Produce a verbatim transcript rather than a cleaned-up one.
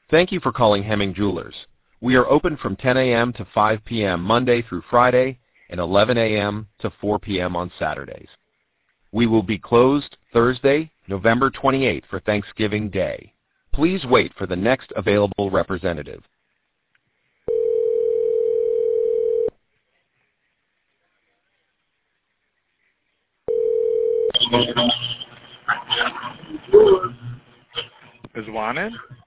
Thank you for calling Hemming Jewelers. We are open from ten A M to five P M Monday through Friday and eleven A M to four P M on Saturdays. We will be closed Thursday, November twenty-eighth for Thanksgiving Day. Please wait for the next available representative. Is Juan in?